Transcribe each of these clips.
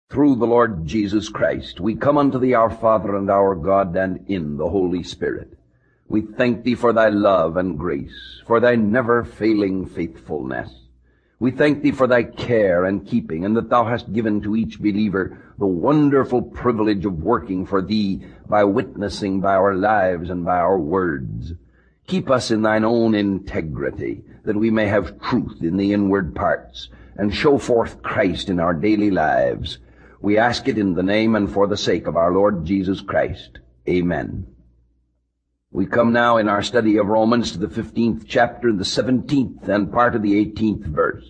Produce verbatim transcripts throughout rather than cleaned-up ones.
Through the Lord Jesus Christ, we come unto thee, our Father and our God, and in the Holy Spirit. We thank thee for thy love and grace, for thy never-failing faithfulness. We thank thee for thy care and keeping, and that thou hast given to each believer the wonderful privilege of working for thee by witnessing by our lives and by our words. Keep us in thine own integrity, that we may have truth in the inward parts, and show forth Christ in our daily lives. We ask it in the name and for the sake of our Lord Jesus Christ. Amen. We come now in our study of Romans to the fifteenth chapter, the seventeenth and part of the eighteenth verse.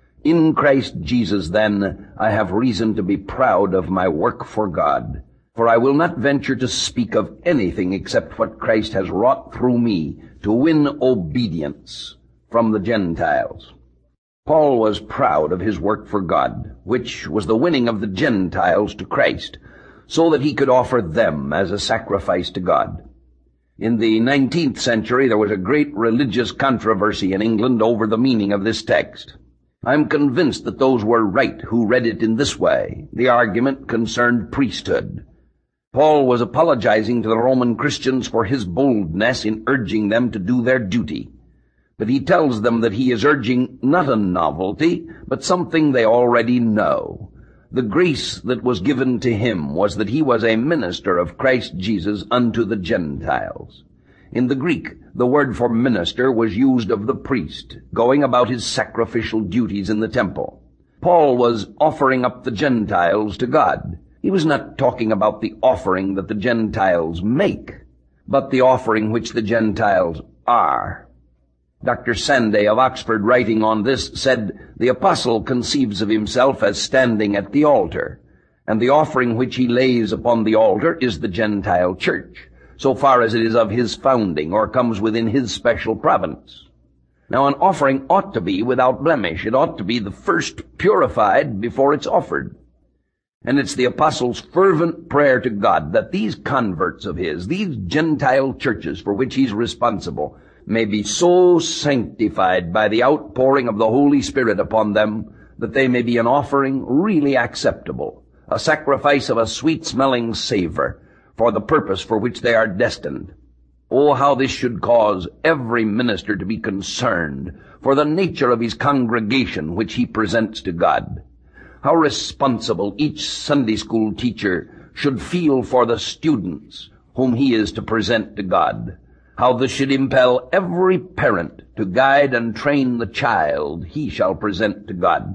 In Christ Jesus, then, I have reason to be proud of my work for God, for I will not venture to speak of anything except what Christ has wrought through me to win obedience from the Gentiles. Paul was proud of his work for God, which was the winning of the Gentiles to Christ, so that he could offer them as a sacrifice to God. In the nineteenth century, there was a great religious controversy in England over the meaning of this text. I'm convinced that those were right who read it in this way. The argument concerned priesthood. Paul was apologizing to the Roman Christians for his boldness in urging them to do their duty. But he tells them that he is urging not a novelty, but something they already know. The grace that was given to him was that he was a minister of Christ Jesus unto the Gentiles. In the Greek, the word for minister was used of the priest, going about his sacrificial duties in the temple. Paul was offering up the Gentiles to God. He was not talking about the offering that the Gentiles make, but the offering which the Gentiles are. Doctor Sanday of Oxford, writing on this, said, "The apostle conceives of himself as standing at the altar, and the offering which he lays upon the altar is the Gentile church, so far as it is of his founding or comes within his special province." Now, an offering ought to be without blemish. It ought to be the first purified before it's offered. And it's the apostle's fervent prayer to God that these converts of his, these Gentile churches for which he's responsible, may be so sanctified by the outpouring of the Holy Spirit upon them that they may be an offering really acceptable, a sacrifice of a sweet-smelling savor for the purpose for which they are destined. Oh, how this should cause every minister to be concerned for the nature of his congregation which he presents to God. How responsible each Sunday school teacher should feel for the students whom he is to present to God. How this should impel every parent to guide and train the child he shall present to God.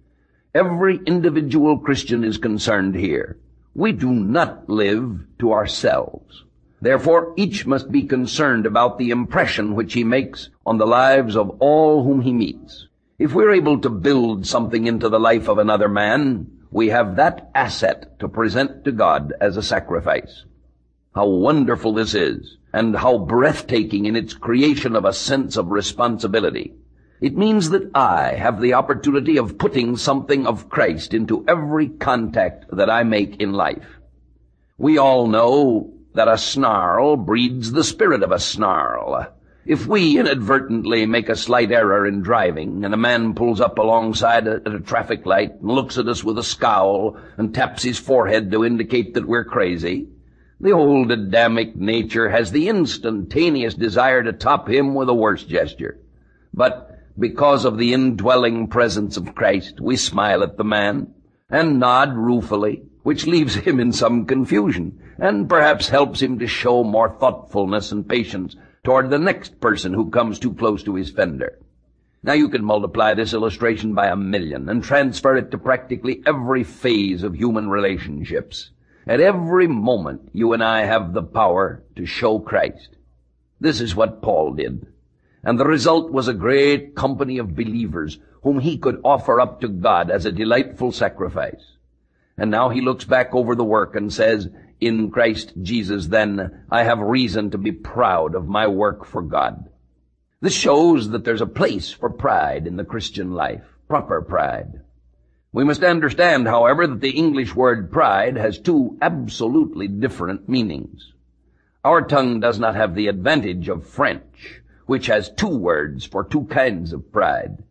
Every individual Christian is concerned here. We do not live to ourselves. Therefore, each must be concerned about the impression which he makes on the lives of all whom he meets. If we're able to build something into the life of another man, we have that asset to present to God as a sacrifice. How wonderful this is, and how breathtaking in its creation of a sense of responsibility. It means that I have the opportunity of putting something of Christ into every contact that I make in life. We all know that a snarl breeds the spirit of a snarl. If we inadvertently make a slight error in driving, and a man pulls up alongside at a traffic light and looks at us with a scowl and taps his forehead to indicate that we're crazy, the old Adamic nature has the instantaneous desire to top him with a worse gesture. But because of the indwelling presence of Christ, we smile at the man and nod ruefully, which leaves him in some confusion and perhaps helps him to show more thoughtfulness and patience toward the next person who comes too close to his fender. Now you can multiply this illustration by a million and transfer it to practically every phase of human relationships. At every moment, you and I have the power to show Christ. This is what Paul did. And the result was a great company of believers whom he could offer up to God as a delightful sacrifice. And now he looks back over the work and says, "In Christ Jesus, then, I have reason to be proud of my work for God." This shows that there's a place for pride in the Christian life, proper pride. We must understand, however, that the English word pride has two absolutely different meanings. Our tongue does not have the advantage of French, which has two words for two kinds of pride.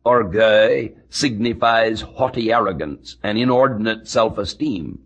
Orgueil signifies haughty arrogance and inordinate self-esteem.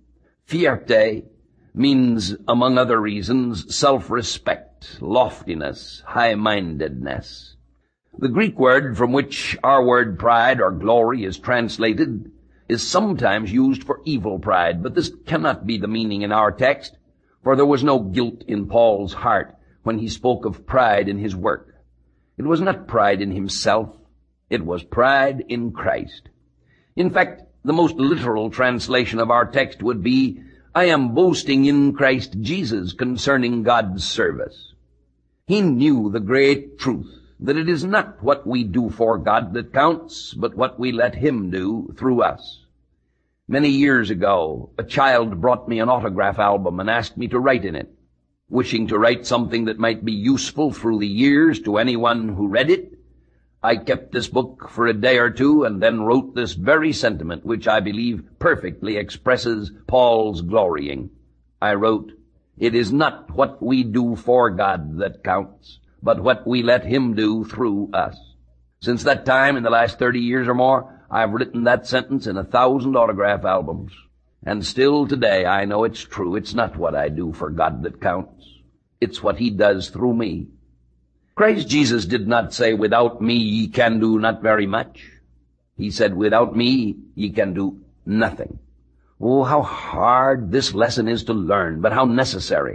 Fierté means, among other reasons, self-respect, loftiness, high-mindedness. The Greek word from which our word pride or glory is translated is sometimes used for evil pride, but this cannot be the meaning in our text, for there was no guilt in Paul's heart when he spoke of pride in his work. It was not pride in himself, it was pride in Christ. In fact, the most literal translation of our text would be, I am boasting in Christ Jesus concerning God's service. He knew the great truth that it is not what we do for God that counts, but what we let Him do through us. Many years ago, a child brought me an autograph album and asked me to write in it. Wishing to write something that might be useful through the years to anyone who read it, I kept this book for a day or two and then wrote this very sentiment, which I believe perfectly expresses Paul's glorying. I wrote, it is not what we do for God that counts, but what we let Him do through us. Since that time, in the last thirty years or more, I've written that sentence in a thousand autograph albums. And still today I know it's true. It's not what I do for God that counts. It's what He does through me. Christ Jesus did not say, without me ye can do not very much. He said, without me ye can do nothing. Oh, how hard this lesson is to learn, but how necessary.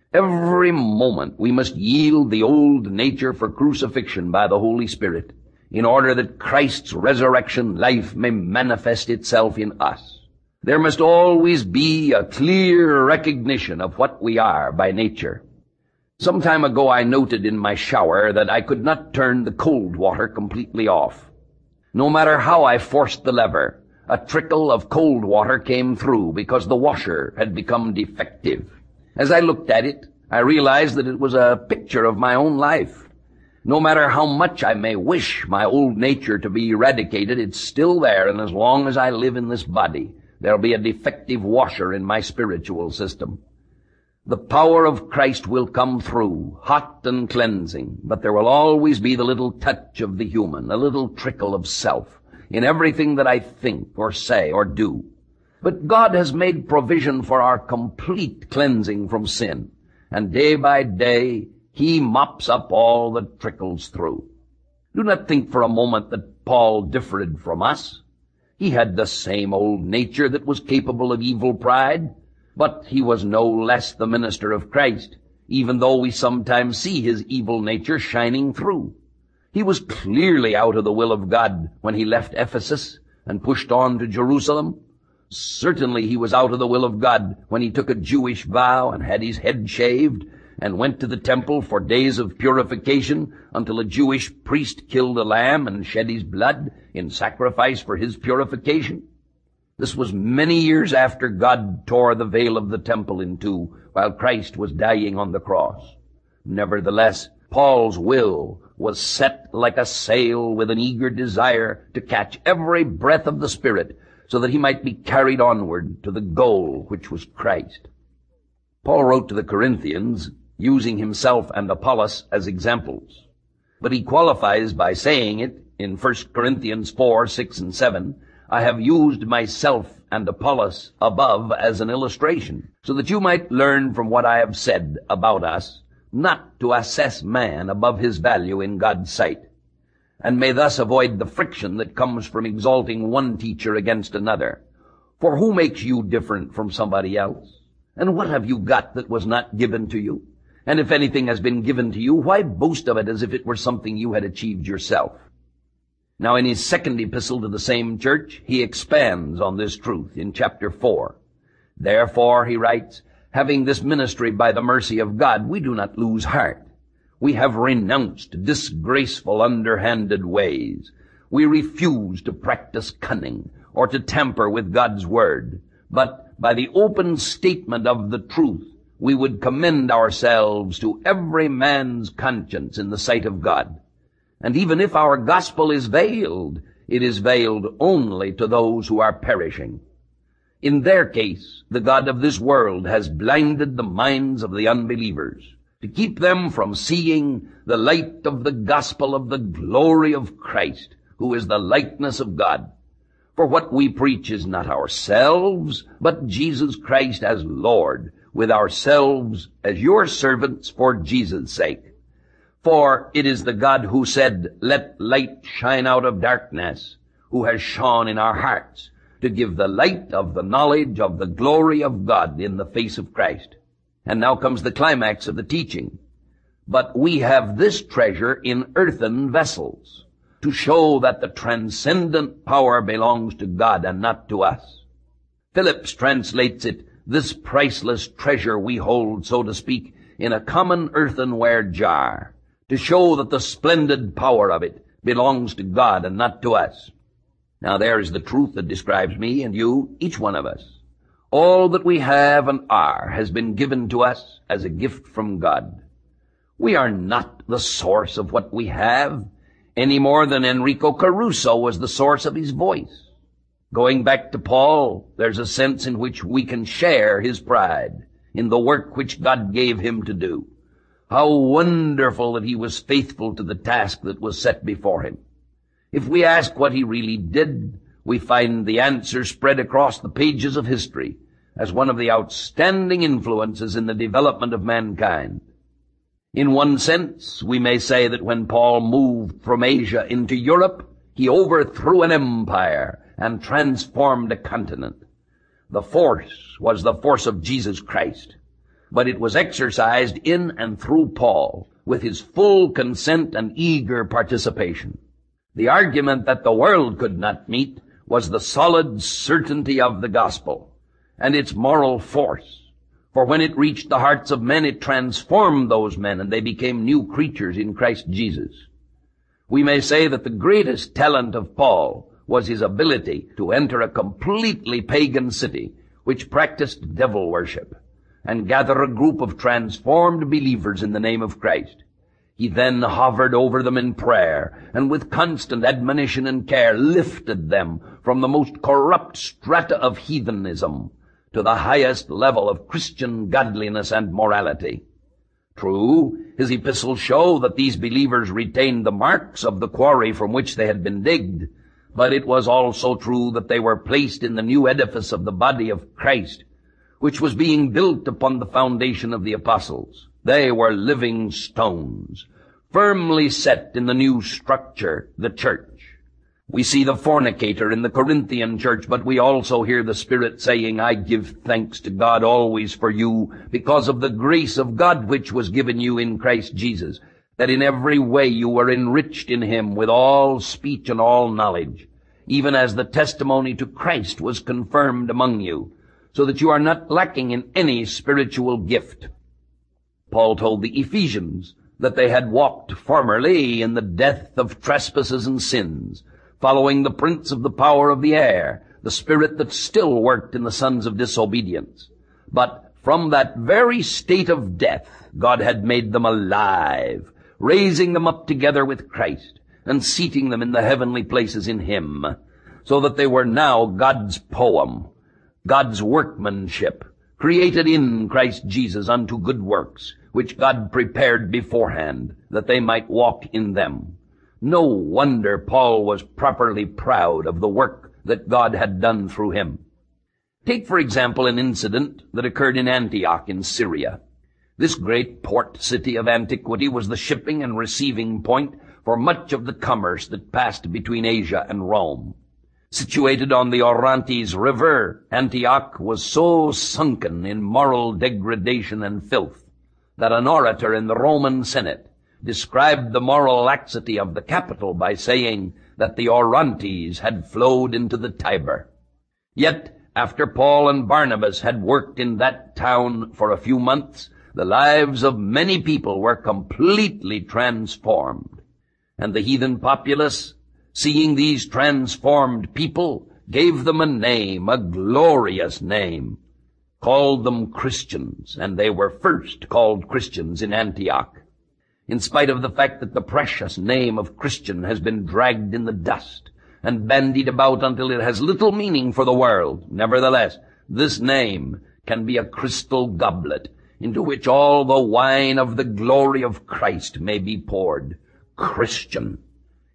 Every moment we must yield the old nature for crucifixion by the Holy Spirit, in order that Christ's resurrection life may manifest itself in us. There must always be a clear recognition of what we are by nature. Some time ago I noted in my shower that I could not turn the cold water completely off. No matter how I forced the lever, a trickle of cold water came through because the washer had become defective. As I looked at it, I realized that it was a picture of my own life. No matter how much I may wish my old nature to be eradicated, it's still there, and as long as I live in this body, there'll be a defective washer in my spiritual system. The power of Christ will come through, hot and cleansing, but there will always be the little touch of the human, a little trickle of self, in everything that I think or say or do. But God has made provision for our complete cleansing from sin, and day by day He mops up all that trickles through. Do not think for a moment that Paul differed from us. He had the same old nature that was capable of evil pride, but he was no less the minister of Christ, even though we sometimes see his evil nature shining through. He was clearly out of the will of God when he left Ephesus and pushed on to Jerusalem. Certainly he was out of the will of God when he took a Jewish vow and had his head shaved and went to the temple for days of purification until a Jewish priest killed a lamb and shed his blood in sacrifice for his purification. This was many years after God tore the veil of the temple in two while Christ was dying on the cross. Nevertheless, Paul's will was set like a sail with an eager desire to catch every breath of the Spirit so that he might be carried onward to the goal which was Christ. Paul wrote to the Corinthians using himself and Apollos as examples, but he qualifies by saying it in First Corinthians four, six, and seven, I have used myself and Apollos above as an illustration, so that you might learn from what I have said about us, not to assess man above his value in God's sight, and may thus avoid the friction that comes from exalting one teacher against another. For who makes you different from somebody else? And what have you got that was not given to you? And if anything has been given to you, why boast of it as if it were something you had achieved yourself? Now, in his second epistle to the same church, he expands on this truth in chapter four. Therefore, he writes, having this ministry by the mercy of God, we do not lose heart. We have renounced disgraceful, underhanded ways. We refuse to practice cunning or to tamper with God's word, but by the open statement of the truth, we would commend ourselves to every man's conscience in the sight of God. And even if our gospel is veiled, it is veiled only to those who are perishing. In their case, the God of this world has blinded the minds of the unbelievers to keep them from seeing the light of the gospel of the glory of Christ, who is the likeness of God. For what we preach is not ourselves, but Jesus Christ as Lord, with ourselves as your servants for Jesus' sake. For it is the God who said, "Let light shine out of darkness," who has shone in our hearts to give the light of the knowledge of the glory of God in the face of Christ. And now comes the climax of the teaching. But we have this treasure in earthen vessels, to show that the transcendent power belongs to God and not to us. Phillips translates it, "This priceless treasure we hold, so to speak, in a common earthenware jar, to show that the splendid power of it belongs to God and not to us." Now there is the truth that describes me and you, each one of us. All that we have and are has been given to us as a gift from God. We are not the source of what we have, any more than Enrico Caruso was the source of his voice. Going back to Paul, there's a sense in which we can share his pride in the work which God gave him to do. How wonderful that he was faithful to the task that was set before him. If we ask what he really did, we find the answer spread across the pages of history as one of the outstanding influences in the development of mankind. In one sense, we may say that when Paul moved from Asia into Europe, he overthrew an empire and transformed a continent. The force was the force of Jesus Christ, but it was exercised in and through Paul with his full consent and eager participation. The argument that the world could not meet was the solid certainty of the gospel and its moral force. For when it reached the hearts of men, it transformed those men, and they became new creatures in Christ Jesus. We may say that the greatest talent of Paul was his ability to enter a completely pagan city which practiced devil worship and gather a group of transformed believers in the name of Christ. He then hovered over them in prayer, and with constant admonition and care lifted them from the most corrupt strata of heathenism to the highest level of Christian godliness and morality. True, his epistles show that these believers retained the marks of the quarry from which they had been digged, but it was also true that they were placed in the new edifice of the body of Christ, which was being built upon the foundation of the apostles. They were living stones, firmly set in the new structure, the church. We see the fornicator in the Corinthian church, but we also hear the Spirit saying, "I give thanks to God always for you, because of the grace of God which was given you in Christ Jesus, that in every way you were enriched in him with all speech and all knowledge, even as the testimony to Christ was confirmed among you, so that you are not lacking in any spiritual gift." Paul told the Ephesians that they had walked formerly in the death of trespasses and sins, following the prince of the power of the air, the spirit that still worked in the sons of disobedience. But from that very state of death, God had made them alive, raising them up together with Christ, and seating them in the heavenly places in him, so that they were now God's poem, God's workmanship, created in Christ Jesus unto good works, which God prepared beforehand, that they might walk in them. No wonder Paul was properly proud of the work that God had done through him. Take, for example, an incident that occurred in Antioch in Syria. This great port city of antiquity was the shipping and receiving point for much of the commerce that passed between Asia and Rome. Situated on the Orontes River, Antioch was so sunken in moral degradation and filth that an orator in the Roman Senate described the moral laxity of the capital by saying that the Orontes had flowed into the Tiber. Yet, after Paul and Barnabas had worked in that town for a few months, the lives of many people were completely transformed. And the heathen populace, seeing these transformed people, gave them a name, a glorious name, called them Christians, and they were first called Christians in Antioch. In spite of the fact that the precious name of Christian has been dragged in the dust and bandied about until it has little meaning for the world, nevertheless, this name can be a crystal goblet into which all the wine of the glory of Christ may be poured. Christian.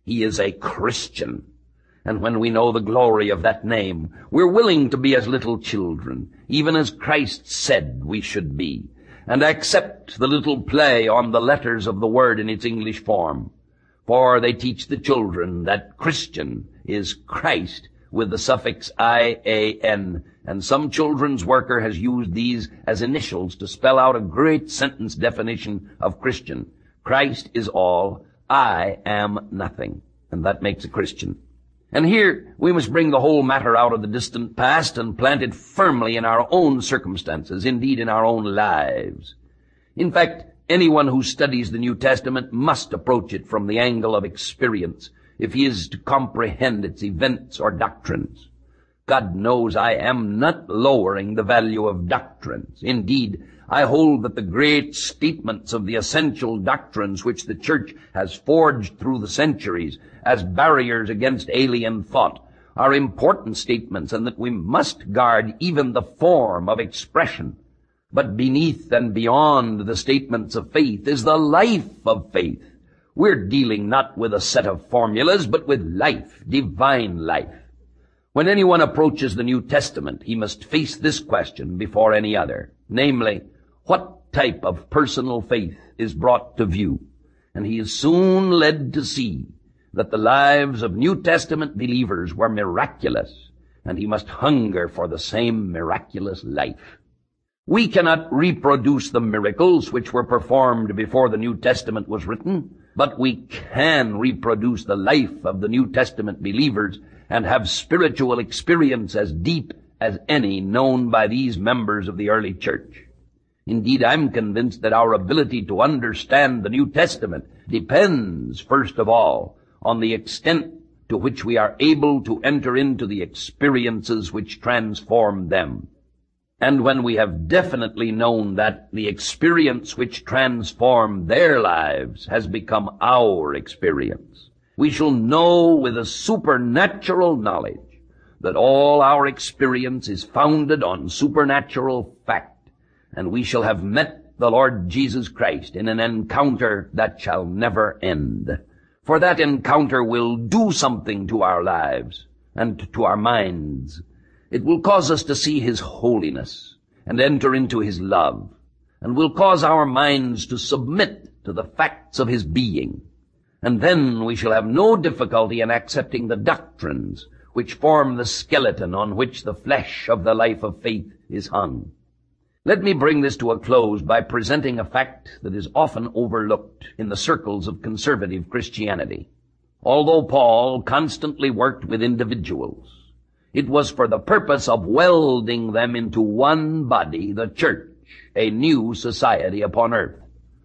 He is a Christian. And when we know the glory of that name, we're willing to be as little children, even as Christ said we should be, and accept the little play on the letters of the word in its English form. For they teach the children that Christian is Christ with the suffix I A N, and some children's worker has used these as initials to spell out a great sentence definition of Christian. Christ is all, I am nothing. And that makes a Christian. And here we must bring the whole matter out of the distant past and plant it firmly in our own circumstances, indeed in our own lives. In fact, anyone who studies the New Testament must approach it from the angle of experience if he is to comprehend its events or doctrines. God knows I am not lowering the value of doctrines. Indeed, I hold that the great statements of the essential doctrines which the church has forged through the centuries as barriers against alien thought are important statements, and that we must guard even the form of expression. But beneath and beyond the statements of faith is the life of faith. We're dealing not with a set of formulas, but with life, divine life. When anyone approaches the New Testament, he must face this question before any other, namely, what type of personal faith is brought to view? And he is soon led to see that the lives of New Testament believers were miraculous, and he must hunger for the same miraculous life. We cannot reproduce the miracles which were performed before the New Testament was written, but we can reproduce the life of the New Testament believers and have spiritual experience as deep as any known by these members of the early church. Indeed, I'm convinced that our ability to understand the New Testament depends, first of all, on the extent to which we are able to enter into the experiences which transform them. And when we have definitely known that the experience which transformed their lives has become our experience, we shall know with a supernatural knowledge that all our experience is founded on supernatural fact, and we shall have met the Lord Jesus Christ in an encounter that shall never end. For that encounter will do something to our lives and to our minds. It will cause us to see His holiness and enter into His love, and will cause our minds to submit to the facts of His being. And then we shall have no difficulty in accepting the doctrines which form the skeleton on which the flesh of the life of faith is hung. Let me bring this to a close by presenting a fact that is often overlooked in the circles of conservative Christianity. Although Paul constantly worked with individuals, it was for the purpose of welding them into one body, the church, a new society upon earth.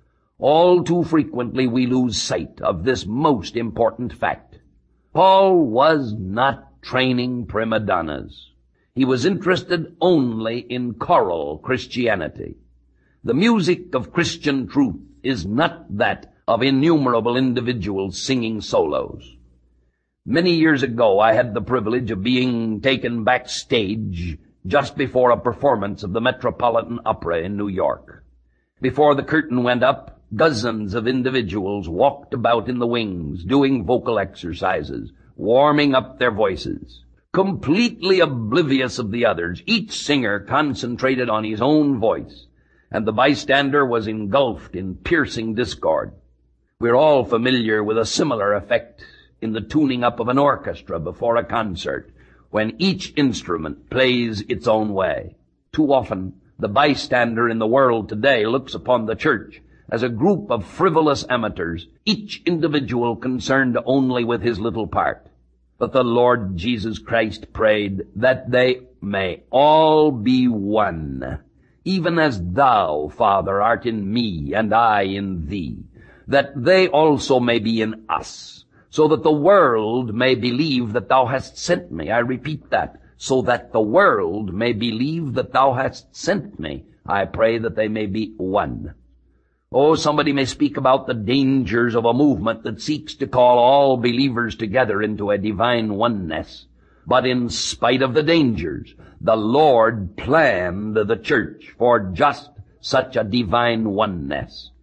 All too frequently we lose sight of this most important fact. Paul was not training prima donnas. He was interested only in choral Christianity. The music of Christian truth is not that of innumerable individuals singing solos. Many years ago, I had the privilege of being taken backstage just before a performance of the Metropolitan Opera in New York. Before the curtain went up, dozens of individuals walked about in the wings, doing vocal exercises, warming up their voices. Completely oblivious of the others, each singer concentrated on his own voice, and the bystander was engulfed in piercing discord. We're all familiar with a similar effect in the tuning up of an orchestra before a concert, when each instrument plays its own way. Too often, the bystander in the world today looks upon the church as a group of frivolous amateurs, each individual concerned only with his little part. But the Lord Jesus Christ prayed that they may all be one, even as thou, Father, art in me, and I in thee, that they also may be in us, so that the world may believe that thou hast sent me. I repeat that, so that the world may believe that thou hast sent me. I pray that they may be one. Oh, somebody may speak about the dangers of a movement that seeks to call all believers together into a divine oneness. But in spite of the dangers, the Lord planned the church for just such a divine oneness.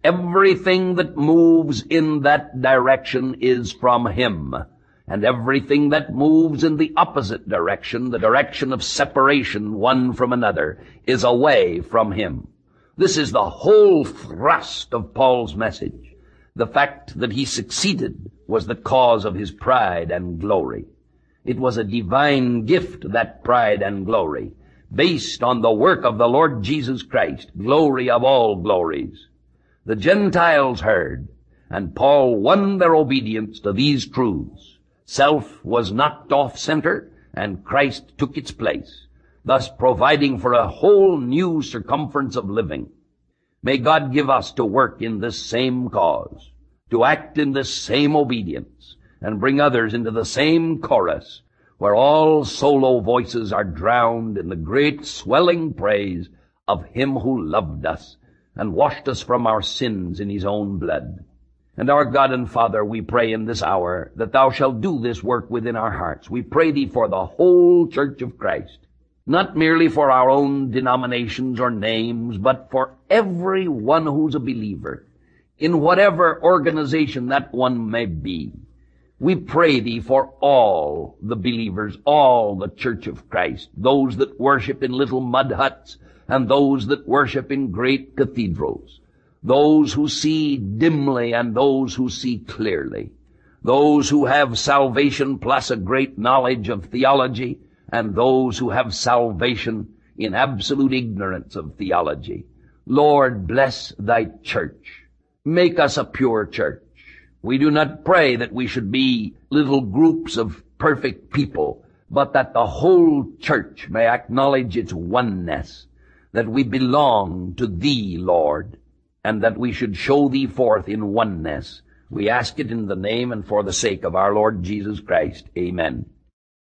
Everything that moves in that direction is from him. And everything that moves in the opposite direction, the direction of separation one from another, is away from him. This is the whole thrust of Paul's message. The fact that he succeeded was the cause of his pride and glory. It was a divine gift, that pride and glory, based on the work of the Lord Jesus Christ, glory of all glories. The Gentiles heard, and Paul won their obedience to these truths. Self was knocked off center, and Christ took its place, thus providing for a whole new circumference of living. May God give us to work in this same cause, to act in this same obedience, and bring others into the same chorus, where all solo voices are drowned in the great swelling praise of him who loved us and washed us from our sins in his own blood. And our God and Father, we pray in this hour that thou shalt do this work within our hearts. We pray thee for the whole Church of Christ, not merely for our own denominations or names, but for every one who's a believer, in whatever organization that one may be. We pray thee for all the believers, all the Church of Christ, those that worship in little mud huts and those that worship in great cathedrals, those who see dimly and those who see clearly, those who have salvation plus a great knowledge of theology, and those who have salvation in absolute ignorance of theology. Lord, bless thy church. Make us a pure church. We do not pray that we should be little groups of perfect people, but that the whole church may acknowledge its oneness, that we belong to thee, Lord, and that we should show thee forth in oneness. We ask it in the name and for the sake of our Lord Jesus Christ. Amen.